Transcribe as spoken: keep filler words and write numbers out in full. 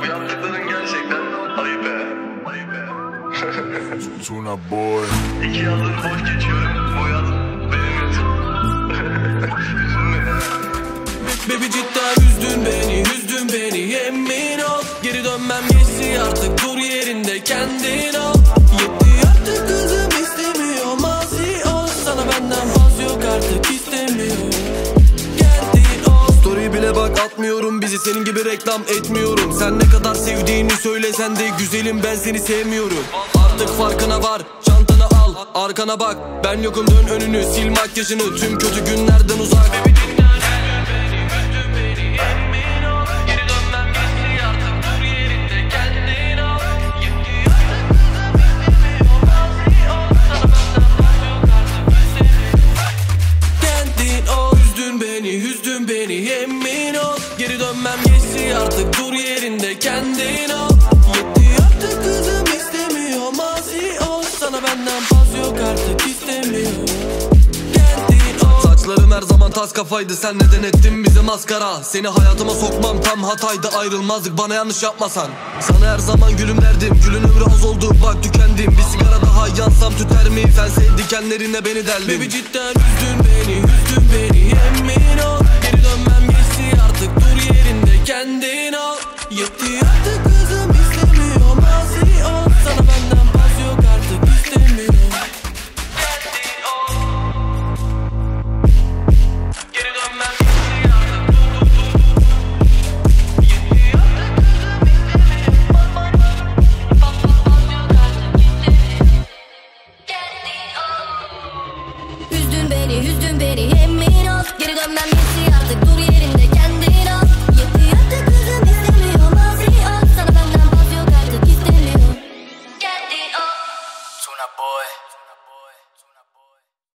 Bu yaptıkların gerçekten ayıp be. Ayıp be. Tuna boy. İki yıldır boş geçiyorum. Bu yıl benim yüzüm. Baby cidden üzdün beni, üzdün beni, emin ol. Geri dönmem geçti artık, dur yerinde kendin ol. Yetti artık kızım, istemiyor mazi ol. Sana benden vaz yok artık, istemiyor. Geldin ol. Story bile bak atmıyorum, bizi senin gibi reklam etmiyorum. Sen ne kadar sevdiğini söylesen de güzelim, ben seni sevmiyorum. Artık farkına var, çantanı al, arkana bak. Ben yokum, dön önünü, sil makyajını, tüm kötü günlerden uzak. Baby cidden üzdün beni, emin ol. Geri dönmem geçti artık, dur yerinde kendin ol. Yetti artık kızım, istemiyor mazi ol. Sana benden paz yok artık, istemiyor. Kendin ol. Saçlarım her zaman tas kafaydı, sen neden ettin bize maskara? Seni hayatıma sokmam tam hataydı, ayrılmazdık bana yanlış yapmasan. Sana her zaman gülüm derdim, gülün ömrü az oldu bak tükendim. Bir sigara daha yansam tüter mi? Sen sev dikenlerine beni deldin. Baby cidden üzdün beni, üzdün beni, emin ol. Geri dönmem geçti artık, dur yerinde kendin ol. Yetti artık kızım, istemiyor mazi ol. Sana benden paz yok artık, istemiyor. Kendin ol. Geri dönmem geçti artık, dur dur dur dur. Yetti artık kızım, istemiyor. Paz paz yok artık, istemiyor. Kendin ol. Üzdün beni, üzdün beni, emin ol. Geri dönmem geçti artık, dur yerinde kendin ol. Yetti artık kızım, istemiyor mazi ol. Sana benden vaz yok artık, istemiyor. Kendin ol. Tuna boy.